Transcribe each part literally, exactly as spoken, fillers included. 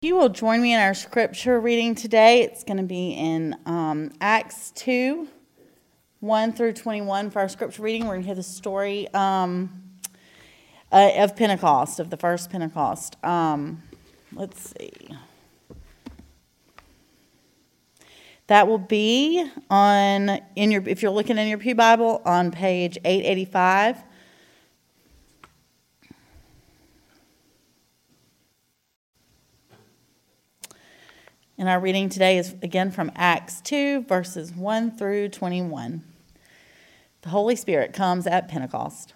You will join me in our scripture reading today. It's going to be in um, Acts two, one through twenty-one for our scripture reading. We're going to hear the story um, uh, of Pentecost, of the first Pentecost. Um, let's see. That will be on, in your if you're looking in your Pew Bible, on page eight eighty-five. And our reading today is again from Acts two, verses one through twenty-one. The Holy Spirit comes at Pentecost.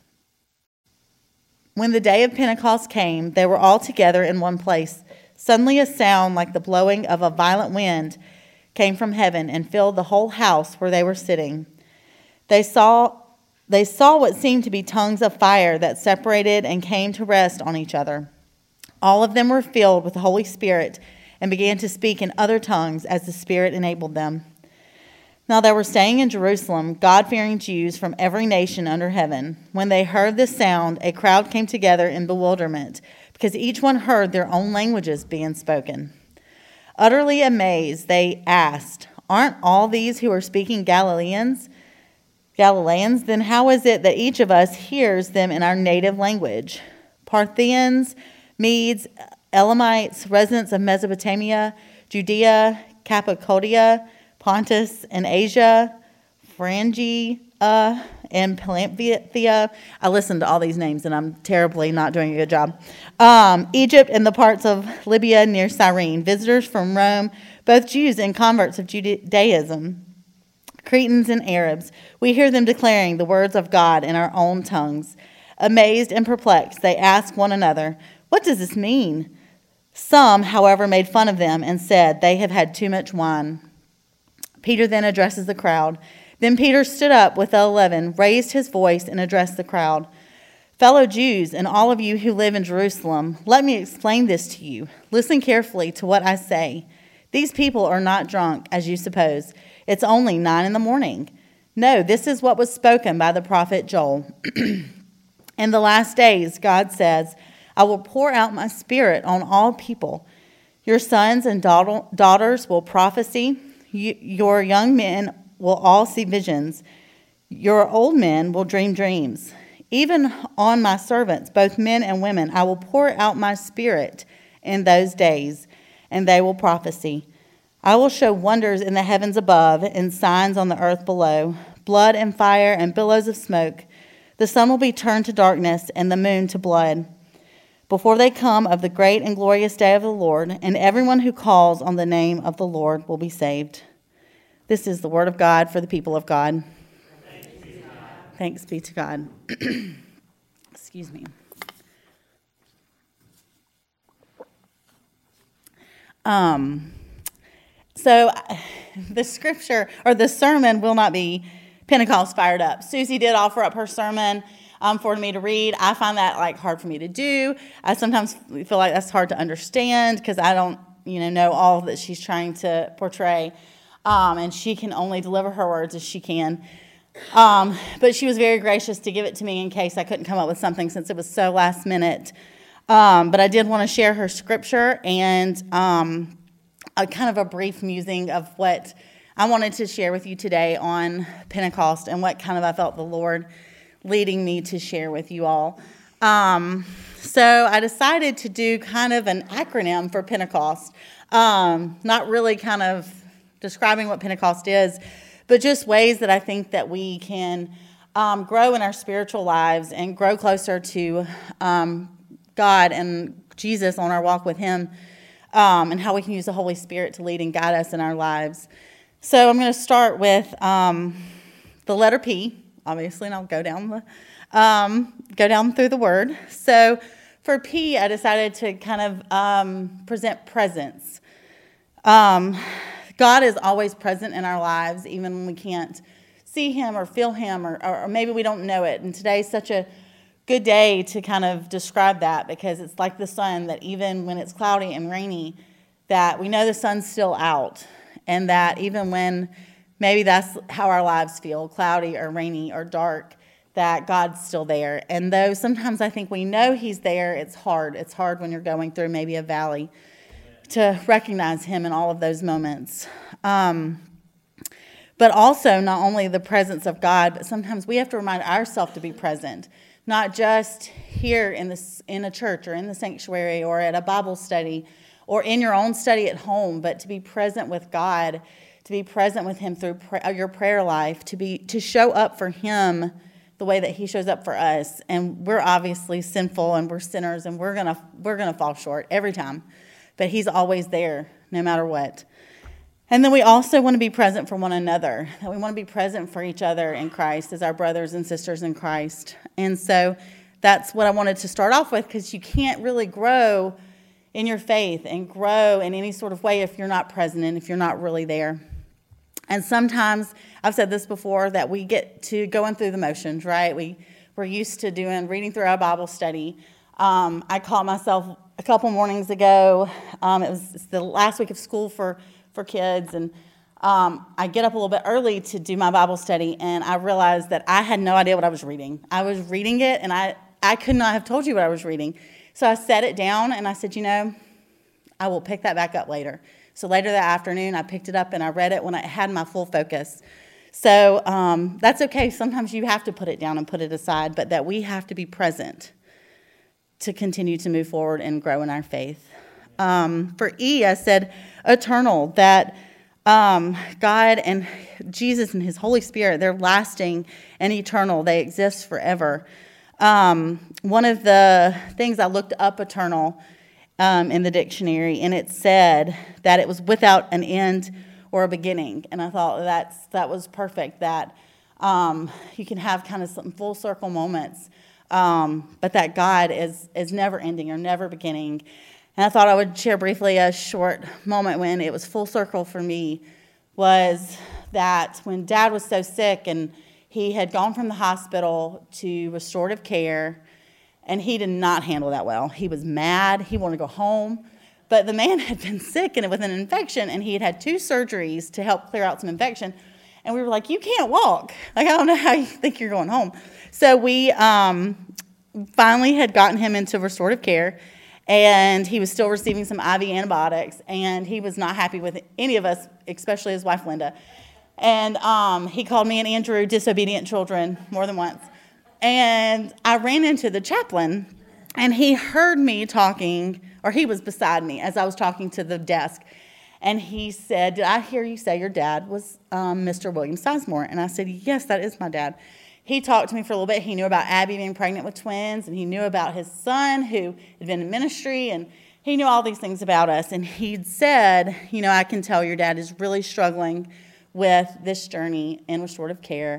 When the day of Pentecost came, they were all together in one place. Suddenly a sound like the blowing of a violent wind came from heaven and filled the whole house where they were sitting. They saw, they saw what seemed to be tongues of fire that separated and came to rest on each other. All of them were filled with the Holy Spirit and began to speak in other tongues as the Spirit enabled them. Now they were staying in Jerusalem, God-fearing Jews from every nation under heaven. When they heard this sound, a crowd came together in bewilderment, because each one heard their own languages being spoken. Utterly amazed, they asked, "Aren't all these who are speaking Galileans? Galileans? Then how is it that each of us hears them in our native language? Parthians, Medes, Elamites, residents of Mesopotamia, Judea, Cappadocia, Pontus, and Asia, Phrygia, and Pamphylia." I listened to all these names, and I'm terribly not doing a good job. Um, Egypt and the parts of Libya near Cyrene, visitors from Rome, both Jews and converts of Judaism, Cretans and Arabs. We hear them declaring the words of God in our own tongues. Amazed and perplexed, they ask one another, "What does this mean?" Some, however, made fun of them and said they have had too much wine. Peter then addresses the crowd. Then Peter stood up with the eleven, raised his voice, and addressed the crowd. "Fellow Jews, and all of you who live in Jerusalem, let me explain this to you. Listen carefully to what I say. These people are not drunk, as you suppose. It's only nine in the morning. No, this is what was spoken by the prophet Joel. In the last days, God says, I will pour out my spirit on all people. Your sons and daughters will prophesy. Your young men will all see visions. Your old men will dream dreams. Even on my servants, both men and women, I will pour out my spirit in those days, and they will prophesy. I will show wonders in the heavens above and signs on the earth below, blood and fire and billows of smoke. The sun will be turned to darkness and the moon to blood, before they come of the great and glorious day of the Lord, and everyone who calls on the name of the Lord will be saved." This is the word of God for the people of God. Thanks be to God. Thanks be to God. Excuse me. Um. So the scripture, or the sermon, will not be Pentecost fired up. Susie did offer up her sermon Um, for me to read. I find that like hard for me to do. I sometimes feel like that's hard to understand because I don't, you know, know all that she's trying to portray, um, and she can only deliver her words as she can. Um, but she was very gracious to give it to me in case I couldn't come up with something since it was so last minute. Um, but I did want to share her scripture and um, a kind of a brief musing of what I wanted to share with you today on Pentecost and what kind of I felt the Lord leading me to share with you all. Um, so I decided to do kind of an acronym for Pentecost. Um, not really kind of describing what Pentecost is, but just ways that I think that we can um, grow in our spiritual lives and grow closer to um, God and Jesus on our walk with Him, um, and how we can use the Holy Spirit to lead and guide us in our lives. So I'm going to start with um, the letter P. Obviously, and I'll go down the um, go down through the word. So for P, I decided to kind of um, present presence. Um, God is always present in our lives, even when we can't see Him or feel Him, or, or maybe we don't know it. And today's such a good day to kind of describe that, because it's like the sun, that even when it's cloudy and rainy, that we know the sun's still out, and that even when maybe that's how our lives feel, cloudy or rainy or dark, that God's still there. And though sometimes I think we know He's there, it's hard. It's hard when you're going through maybe a valley. to recognize him in all of those moments. Um, but also not only the presence of God, but sometimes we have to remind ourselves to be present, not just here in this in a church or in the sanctuary or at a Bible study or in your own study at home, but to be present with God, to be present with him through pray, your prayer life, to be to show up for him the way that he shows up for us. And we're obviously sinful and we're sinners and we're gonna we're gonna fall short every time. But he's always there, no matter what. And then we also want to be present for one another. That we want to be present for each other in Christ as our brothers and sisters in Christ. And so that's what I wanted to start off with, because you can't really grow in your faith and grow in any sort of way if you're not present and if you're not really there. And sometimes, I've said this before, that we get to going through the motions, right? We, we're used to doing, reading through our Bible study. Um, I caught myself a couple mornings ago. Um, it was it's the last week of school for, for kids, and um, I get up a little bit early to do my Bible study, and I realized that I had no idea what I was reading. I was reading it, and I, I could not have told you what I was reading. So I set it down, and I said, you know, I will pick that back up later. So later that afternoon, I picked it up and I read it when I had my full focus. So um, that's okay. Sometimes you have to put it down and put it aside, but that we have to be present to continue to move forward and grow in our faith. Um, for E, I said eternal, that um, God and Jesus and his Holy Spirit, they're lasting and eternal. They exist forever. Um, one of the things I looked up eternal Um, in the dictionary, and it said that it was without an end or a beginning. And I thought that's that was perfect, that um, you can have kind of some full circle moments, um, but that God is, is never ending or never beginning. And I thought I would share briefly a short moment when it was full circle for me, was that when Dad was so sick and he had gone from the hospital to restorative care, and he did not handle that well. He was mad. He wanted to go home. But the man had been sick and with an infection, and he had had two surgeries to help clear out some infection. And we were like, you can't walk. Like, I don't know how you think you're going home. So we um, finally had gotten him into restorative care, and he was still receiving some I V antibiotics, and he was not happy with any of us, especially his wife, Linda. And um, he called me and Andrew disobedient children more than once. And I ran into the chaplain, and he heard me talking, or he was beside me as I was talking to the desk. And he said, did I hear you say your dad was um, Mister William Sizemore? And I said, yes, that is my dad. He talked to me for a little bit. He knew about Abby being pregnant with twins, and he knew about his son who had been in ministry, and he knew all these things about us. And he'd said, you know, I can tell your dad is really struggling with this journey in restorative care.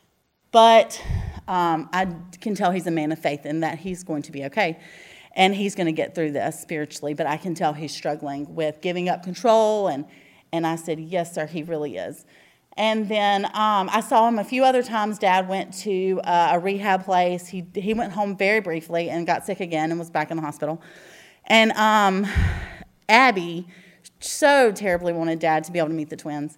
But um, I can tell he's a man of faith and that he's going to be okay. And he's going to get through this spiritually. But I can tell he's struggling with giving up control. And, and I said, yes, sir, he really is. And then um, I saw him a few other times. Dad went to uh, a rehab place. He, he went home very briefly and got sick again and was back in the hospital. And um, Abby so terribly wanted Dad to be able to meet the twins.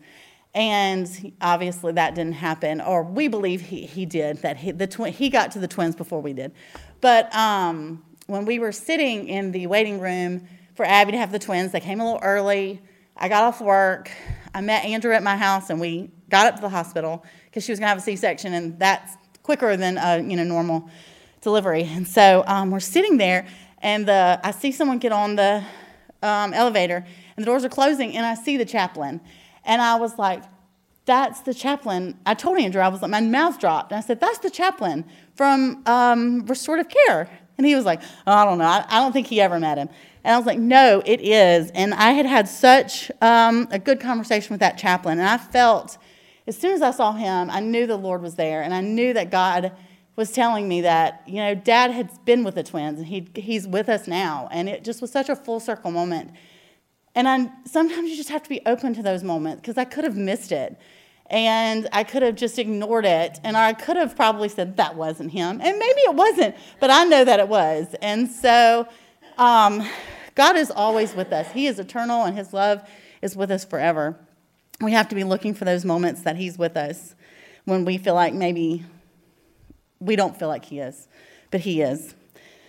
And obviously that didn't happen, or we believe he, he did, that he, the twi- he got to the twins before we did. But um, when we were sitting in the waiting room for Abby to have the twins, they came a little early. I got off work. I met Andrew at my house, and we got up to the hospital because she was going to have a C-section, and that's quicker than a you know normal delivery. And so um, we're sitting there, and the, I see someone get on the um, elevator, and the doors are closing, and I see the chaplain. And I was like, that's the chaplain. I told Andrew, I was like, my mouth dropped. And I said, that's the chaplain from um, restorative care. And he was like, oh, I don't know. I, I don't think he ever met him. And I was like, no, it is. And I had had such um, a good conversation with that chaplain. And I felt, as soon as I saw him, I knew the Lord was there. And I knew that God was telling me that, you know, Dad had been with the twins, and he he's with us now. And it just was such a full circle moment. And I, sometimes you just have to be open to those moments, because I could have missed it. And I could have just ignored it. And I could have probably said, that wasn't him. And maybe it wasn't, but I know that it was. And so um, God is always with us. He is eternal, and his love is with us forever. We have to be looking for those moments that he's with us when we feel like maybe we don't feel like he is, but he is.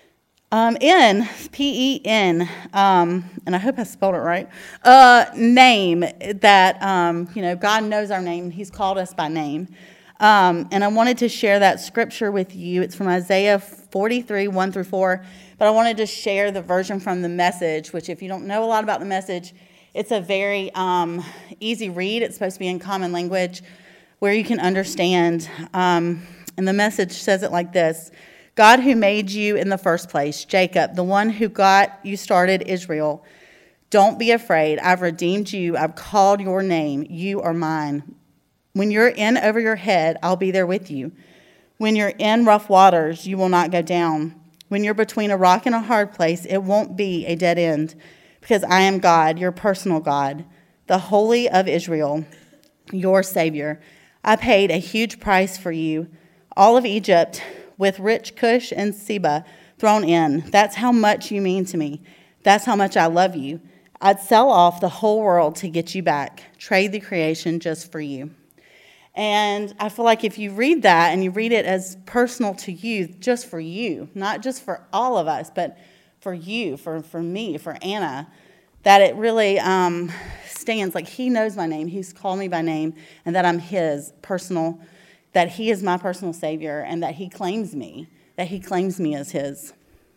Um, N, P E N, um, and I hope I spelled it right, uh, name that, um, you know, God knows our name. He's called us by name. Um, and I wanted to share that scripture with you. It's from Isaiah forty-three, one through four. But I wanted to share the version from the Message, which if you don't know a lot about the Message, it's a very um, easy read. It's supposed to be in common language where you can understand. Um, and the Message says it like this. God who made you in the first place, Jacob, the one who got you started, Israel. Don't be afraid. I've redeemed you. I've called your name. You are mine. When you're in over your head, I'll be there with you. When you're in rough waters, you will not go down. When you're between a rock and a hard place, it won't be a dead end, because I am God, your personal God, the Holy of Israel, your Savior. I paid a huge price for you, all of Egypt, with rich Cush and Seba thrown in. That's how much you mean to me. That's how much I love you. I'd sell off the whole world to get you back, trade the creation just for you. And I feel like if you read that and you read it as personal to you, just for you, not just for all of us, but for you, for, for me, for Anna, that it really um, stands like he knows my name, he's called me by name, and that I'm his personal, that he is my personal Savior, and that he claims me, that he claims me as his.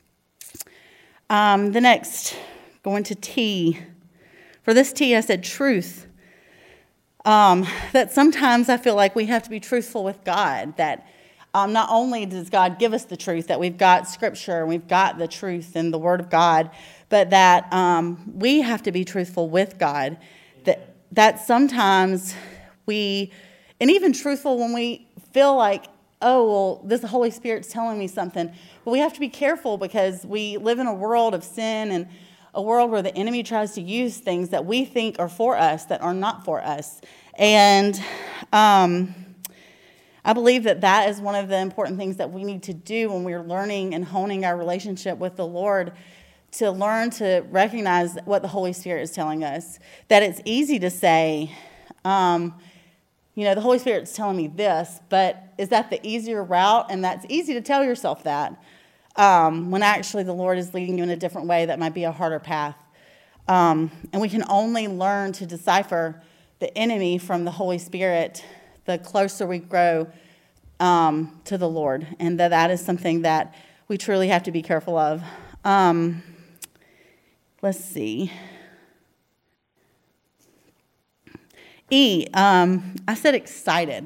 Um, the next, going to T. For this T, I said truth. Um, that sometimes I feel like we have to be truthful with God, that um, not only does God give us the truth, that we've got Scripture, and we've got the truth in the Word of God, but that um, we have to be truthful with God, that, that sometimes we, and even truthful when we feel like, oh, well, this Holy Spirit's telling me something, but we have to be careful because we live in a world of sin and a world where the enemy tries to use things that we think are for us that are not for us. And um, I believe that that is one of the important things that we need to do when we're learning and honing our relationship with the Lord, to learn to recognize what the Holy Spirit is telling us. That it's easy to say, um, you know, the Holy Spirit's telling me this, but is that the easier route? And that's easy to tell yourself that. Um, when actually the Lord is leading you in a different way that might be a harder path. Um, and we can only learn to decipher the enemy from the Holy Spirit the closer we grow um, to the Lord. And that that is something that we truly have to be careful of. Um, let's see. E, um, I said excited.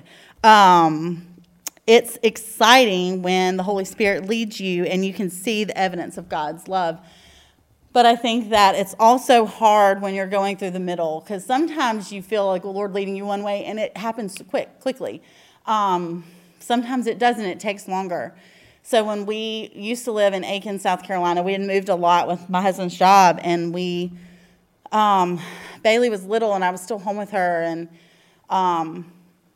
Um It's exciting when the Holy Spirit leads you and you can see the evidence of God's love. But I think that it's also hard when you're going through the middle, because sometimes you feel like the Lord leading you one way and it happens quick, quickly. Um, sometimes it doesn't. It takes longer. So when we used to live in Aiken, South Carolina, we had moved a lot with my husband's job, and we, um, Bailey was little and I was still home with her, and um,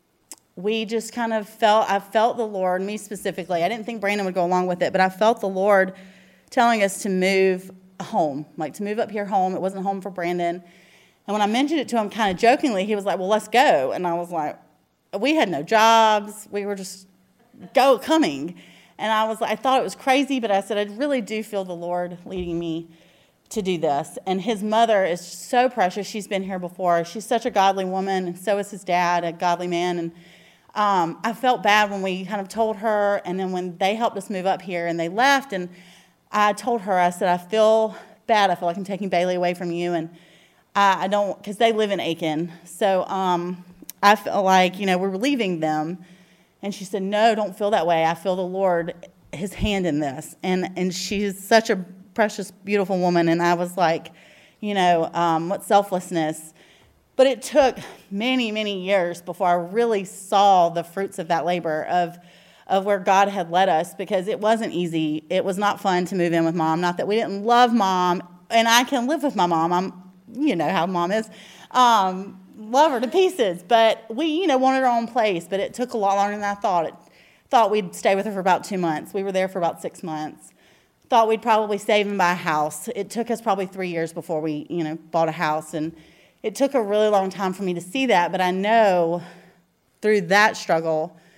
we just kind of felt, I felt the Lord, me specifically. I didn't think Brandon would go along with it, but I felt the Lord telling us to move home, like to move up here home. It wasn't home for Brandon. And when I mentioned it to him kind of jokingly, he was like, well, let's go. And I was like, we had no jobs. We were just go coming. And I was, I thought it was crazy, but I said, I really do feel the Lord leading me to do this. And his mother is so precious. She's been here before. She's such a godly woman, and so is his dad, a godly man. And um, I felt bad when we kind of told her, and then when they helped us move up here and they left, and I told her, I said, I feel bad. I feel like I'm taking Bailey away from you, and I, I don't, because they live in Aiken. So um, I feel like, you know, we're leaving them. And she said, no, don't feel that way. I feel the Lord, his hand in this. And and she's such a precious, beautiful woman. And I was like, you know, um, what selflessness. But it took many, many years before I really saw the fruits of that labor, of of where God had led us, because it wasn't easy. It was not fun to move in with Mom. Not that we didn't love Mom, and I can live with my mom. I'm, you know how Mom is. Um, love her to pieces, but we, you know, wanted our own place, but it took a lot longer than I thought. It thought we'd stay with her for about two months. We were there for about six months. Thought we'd probably save and buy a house. It took us probably three years before we, you know, bought a house, and it took a really long time for me to see that, but I know through that struggle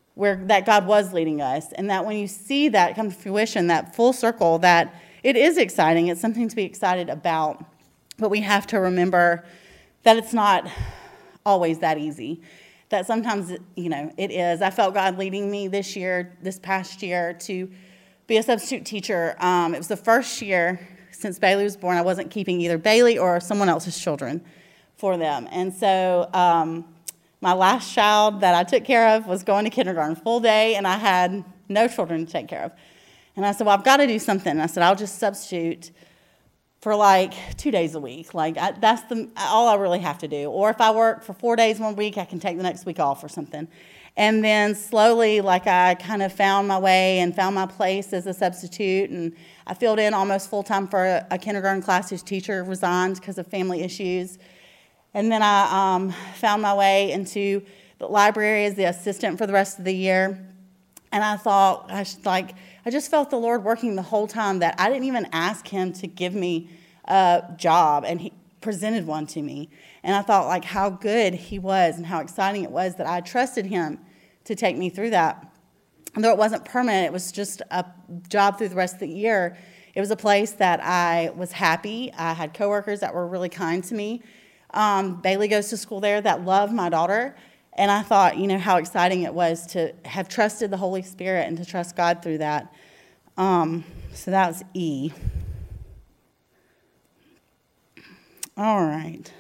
where that God was leading us. And that when you see that come to fruition, that full circle, that it is exciting. It's something to be excited about. But we have to remember that it's not always that easy. That sometimes, you know, it is. I felt God leading me this year, this past year, to be a substitute teacher. Um, it was the first year since Bailey was born I wasn't keeping either Bailey or someone else's children for them. And so um, my last child that I took care of was going to kindergarten full day, and I had no children to take care of. And I said, well, I've got to do something. And I said, I'll just substitute for like two days a week. Like I, that's the all I really have to do. Or if I work for four days one week, I can take the next week off or something. And then slowly, like I kind of found my way and found my place as a substitute. And I filled in almost full time for a, a kindergarten class whose teacher resigned because of family issues. And then I um, found my way into the library as the assistant for the rest of the year. And I thought, I should, like, I just felt the Lord working the whole time that I didn't even ask him to give me a job, and he presented one to me. And I thought, like, how good he was and how exciting it was that I trusted him to take me through that. And though it wasn't permanent, it was just a job through the rest of the year. It was a place that I was happy. I had coworkers that were really kind to me. Um, Bailey goes to school there that love my daughter. And I thought, you know, how exciting it was to have trusted the Holy Spirit and to trust God through that. Um, so that was E. All right.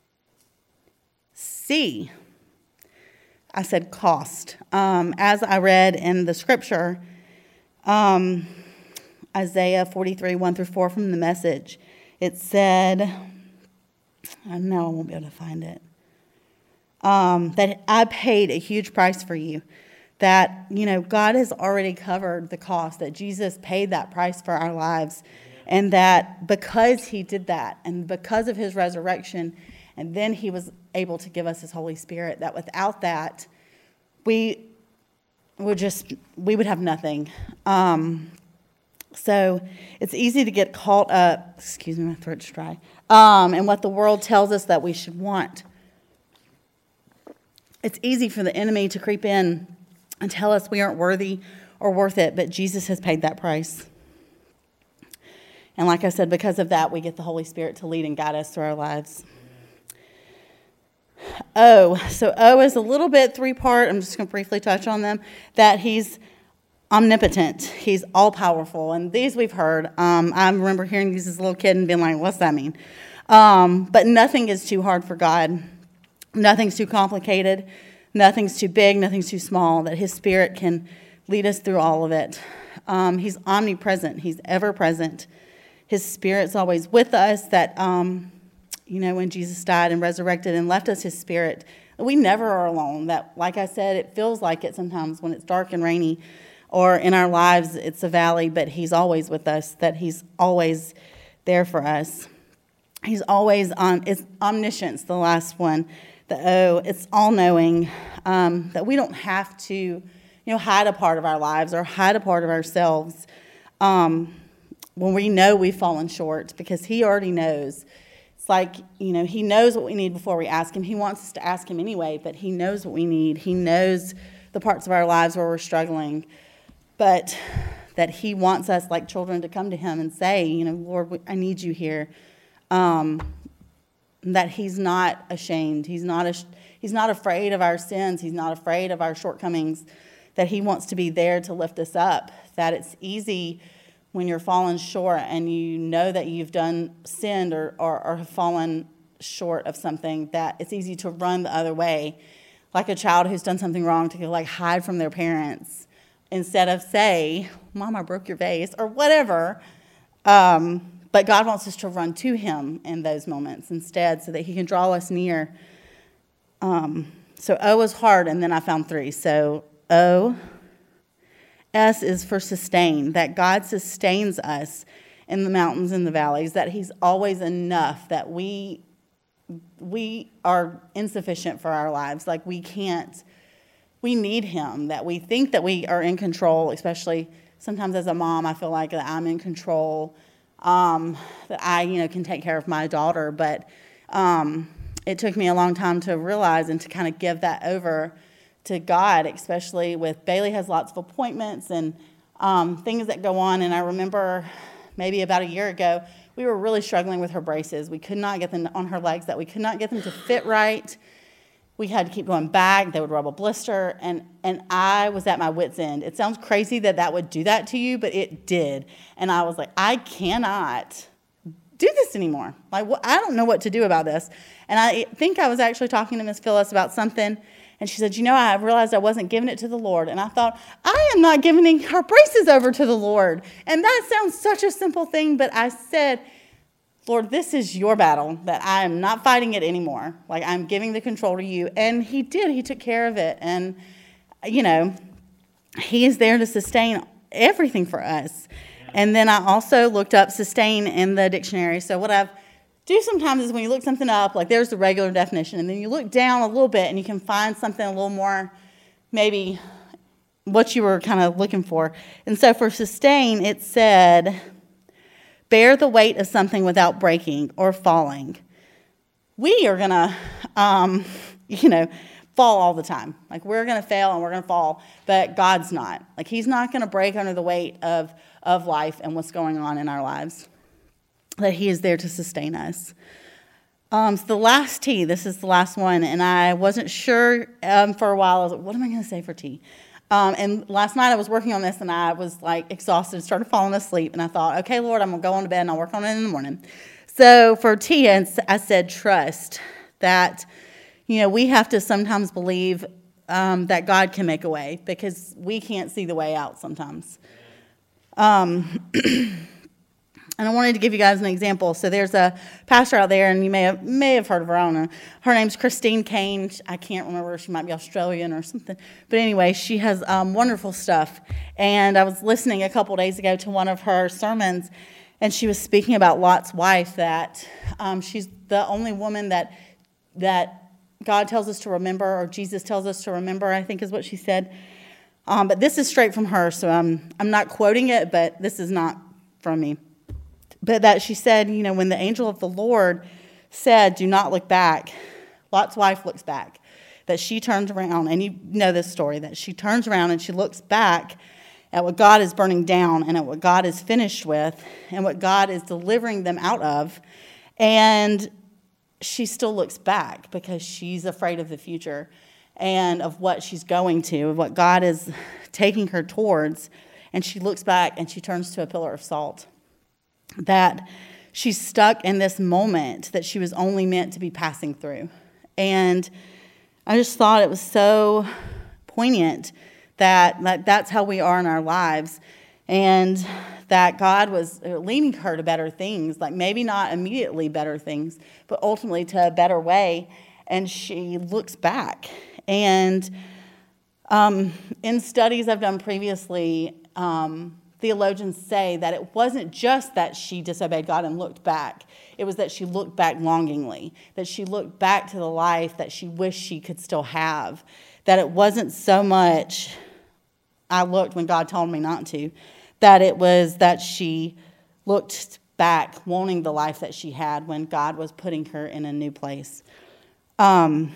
C. I said cost. Um, as I read in the scripture, um, Isaiah forty-three, one through four from the Message, it said, I know I won't be able to find it. Um, that I paid a huge price for you, that, you know, God has already covered the cost, that Jesus paid that price for our lives, and that because he did that, and because of his resurrection, and then he was able to give us his Holy Spirit, that without that, we would just, we would have nothing. Um, so it's easy to get caught up, excuse me, my throat's dry, um, and what the world tells us that we should want. It's easy for the enemy to creep in and tell us we aren't worthy or worth it, but Jesus has paid that price. And like I said, because of that, we get the Holy Spirit to lead and guide us through our lives. O. So O is a little bit three-part. I'm just going to briefly touch on them. That he's omnipotent. He's all-powerful. And these we've heard. Um, I remember hearing these as a little kid and being like, what's that mean? Um, but nothing is too hard for God. Nothing's too complicated, nothing's too big, nothing's too small, that his Spirit can lead us through all of it. Um, he's omnipresent. He's ever present. His Spirit's always with us, that, um, you know, when Jesus died and resurrected and left us his Spirit, we never are alone. That, like I said, it feels like it sometimes when it's dark and rainy, or in our lives it's a valley, but he's always with us, that he's always there for us. He's always on, it's omniscience, the last one. The O, it's all-knowing, um, that we don't have to, you know, hide a part of our lives or hide a part of ourselves um, when we know we've fallen short, because he already knows. It's like, you know, he knows what we need before we ask him. He wants us to ask him anyway, but he knows what we need. He knows the parts of our lives where we're struggling, but that he wants us like children to come to him and say, you know, Lord, I need you here. Um that he's not ashamed. He's not a, he's not afraid of our sins. He's not afraid of our shortcomings, that he wants to be there to lift us up, that it's easy when you're fallen short and you know that you've done sinned or, or, or have fallen short of something, that it's easy to run the other way, like a child who's done something wrong, to like hide from their parents instead of say, Mom, I broke your vase, or whatever. Um, But God wants us to run to him in those moments instead, so that he can draw us near. Um, so O is hard, and then I found three. So O. S is for sustain, that God sustains us in the mountains and the valleys, that he's always enough, that we we are insufficient for our lives. Like we can't, we need him, that we think that we are in control, especially sometimes as a mom, I feel like that I'm in control. Um, that I, you know, can take care of my daughter, but um, it took me a long time to realize and to kind of give that over to God, especially with Bailey has lots of appointments and um, things that go on. And I remember maybe about a year ago, we were really struggling with her braces. We could not get them on her legs, that we could not get them to fit right. We had to keep going back. They would rub a blister. And, and I was at my wit's end. It sounds crazy that that would do that to you, but it did. And I was like, I cannot do this anymore. Like, well, I don't know what to do about this. And I think I was actually talking to Miss Phyllis about something. And she said, you know, I realized I wasn't giving it to the Lord. And I thought, I am not giving her braces over to the Lord. And that sounds such a simple thing, but I said, Lord, this is your battle, that I am not fighting it anymore. Like, I'm giving the control to you. And he did. He took care of it. And, you know, he is there to sustain everything for us. And then I also looked up sustain in the dictionary. So what I've do sometimes is when you look something up, like there's the regular definition, and then you look down a little bit and you can find something a little more, maybe what you were kind of looking for. And so for sustain, it said, bear the weight of something without breaking or falling. We are going to, um, you know, fall all the time. Like, we're going to fail and we're going to fall, but God's not. Like, he's not going to break under the weight of, of life and what's going on in our lives. That he is there to sustain us. Um, so the last T, this is the last one, and I wasn't sure um, for a while. I was like, what am I going to say for T? Um, and last night I was working on this, and I was like exhausted, started falling asleep, and I thought, okay, Lord, I'm going to go on to bed, and I'll work on it in the morning. So for T, I said trust, that, you know, we have to sometimes believe um, that God can make a way, because we can't see the way out sometimes. Um And I wanted to give you guys an example. So there's a pastor out there, and you may have may have heard of her. I don't know. Her name's Christine Kane. I can't remember. She might be Australian or something. But anyway, she has um, wonderful stuff. And I was listening a couple days ago to one of her sermons, and she was speaking about Lot's wife, that um, she's the only woman that that God tells us to remember, or Jesus tells us to remember, I think is what she said. Um, but this is straight from her, so I'm, I'm not quoting it, but this is not from me. But that she said, you know, when the angel of the Lord said, do not look back, Lot's wife looks back. That she turns around, and you know this story, that she turns around and she looks back at what God is burning down and at what God is finished with and what God is delivering them out of. And she still looks back because she's afraid of the future and of what she's going to, of what God is taking her towards. And she looks back and she turns to a pillar of salt. That she's stuck in this moment that she was only meant to be passing through. And I just thought it was so poignant that, that that's how we are in our lives, and that God was leading her to better things, like maybe not immediately better things, but ultimately to a better way. And she looks back. And um, in studies I've done previously, um, theologians say that it wasn't just that she disobeyed God and looked back. It was that she looked back longingly, that she looked back to the life that she wished she could still have, that it wasn't so much, I looked when God told me not to, that it was that she looked back wanting the life that she had when God was putting her in a new place. Um,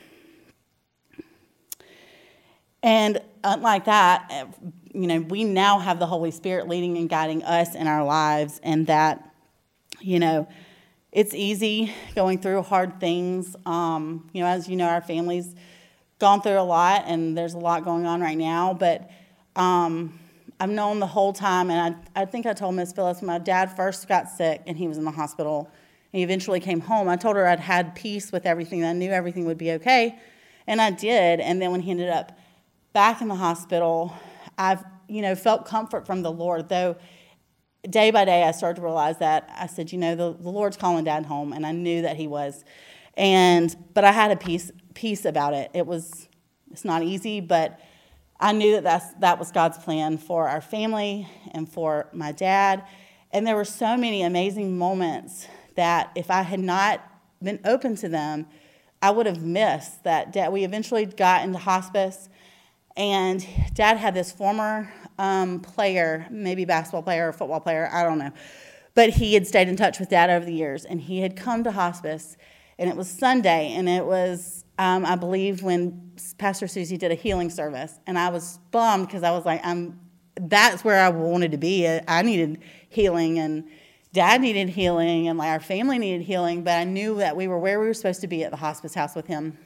and unlike that, you know, we now have the Holy Spirit leading and guiding us in our lives, and that, you know, it's easy going through hard things. Um, you know, as you know, our family's gone through a lot, and there's a lot going on right now, but um, I've known the whole time, and I, I think I told Miss Phyllis, when my dad first got sick and he was in the hospital, and he eventually came home, I told her I'd had peace with everything, that I knew everything would be okay, and I did. And then when he ended up back in the hospital, I've, you know, felt comfort from the Lord, though day by day I started to realize that I said, you know, the, the Lord's calling Dad home, and I knew that he was. And, but I had a peace, peace about it. It was, it's not easy, but I knew that that's, that was God's plan for our family and for my dad. And there were so many amazing moments that if I had not been open to them, I would have missed that. Dad, we eventually got into hospice. And Dad had this former um, player, maybe basketball player or football player, I don't know. But he had stayed in touch with Dad over the years, and he had come to hospice. and it was Sunday, and it was, um, I believe, when Pastor Susie did a healing service, and I was bummed because I was like, I'm, that's where I wanted to be. I needed healing, and Dad needed healing, and like our family needed healing, but I knew that we were where we were supposed to be at the hospice house with him,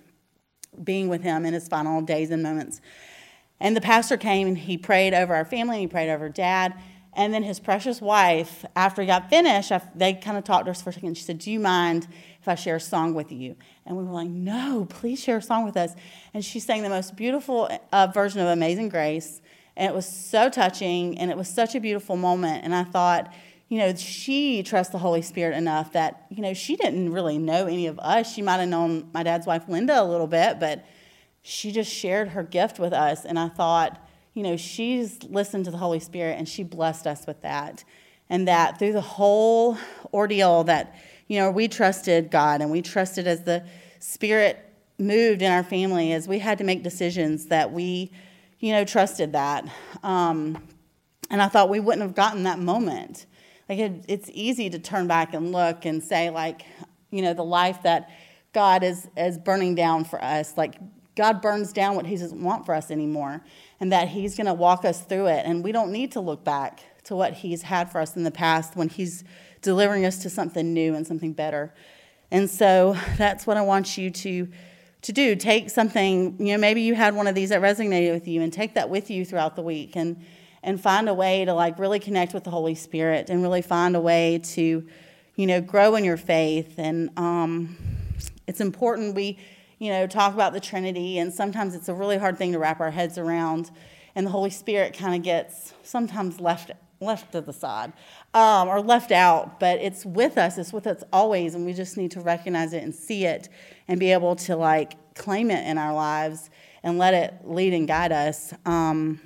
being with him in his final days and moments. And the pastor came, and he prayed over our family, and he prayed over Dad. And then his precious wife, after he got finished, they kind of talked to us for a second. She said, do you mind if I share a song with you? And we were like, no, please share a song with us. And she sang the most beautiful uh, version of Amazing Grace. And it was so touching, and it was such a beautiful moment. And I thought, you know, she trusts the Holy Spirit enough that, you know, she didn't really know any of us. She might have known my dad's wife, Linda, a little bit, but she just shared her gift with us. And I thought, you know, she's listened to the Holy Spirit, and she blessed us with that. And that through the whole ordeal that, you know, we trusted God, and we trusted as the Spirit moved in our family, as we had to make decisions that we, you know, trusted that. Um, and I thought we wouldn't have gotten that moment. Like, it, it's easy to turn back and look and say, like, you know, the life that God is, is burning down for us, like, God burns down what he doesn't want for us anymore, and that he's going to walk us through it. And we don't need to look back to what he's had for us in the past when he's delivering us to something new and something better. And so that's what I want you to, to do. Take something, you know, maybe you had one of these that resonated with you, and take that with you throughout the week, and, and find a way to like really connect with the Holy Spirit, and really find a way to, you know, grow in your faith. And um, it's important we, you know, talk about the Trinity, and sometimes it's a really hard thing to wrap our heads around, and the Holy Spirit kind of gets sometimes left left to the side, um, or left out, but it's with us, it's with us always, and we just need to recognize it and see it, and be able to like claim it in our lives, and let it lead and guide us. Um,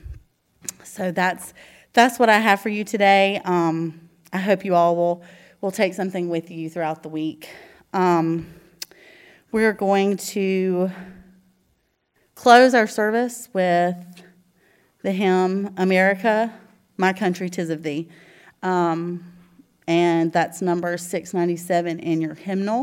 so that's that's what I have for you today. Um, I hope you all will, will take something with you throughout the week. Um, We're going to close our service with the hymn, America, My Country, 'Tis of Thee. Um, and that's number six ninety-seven in your hymnal.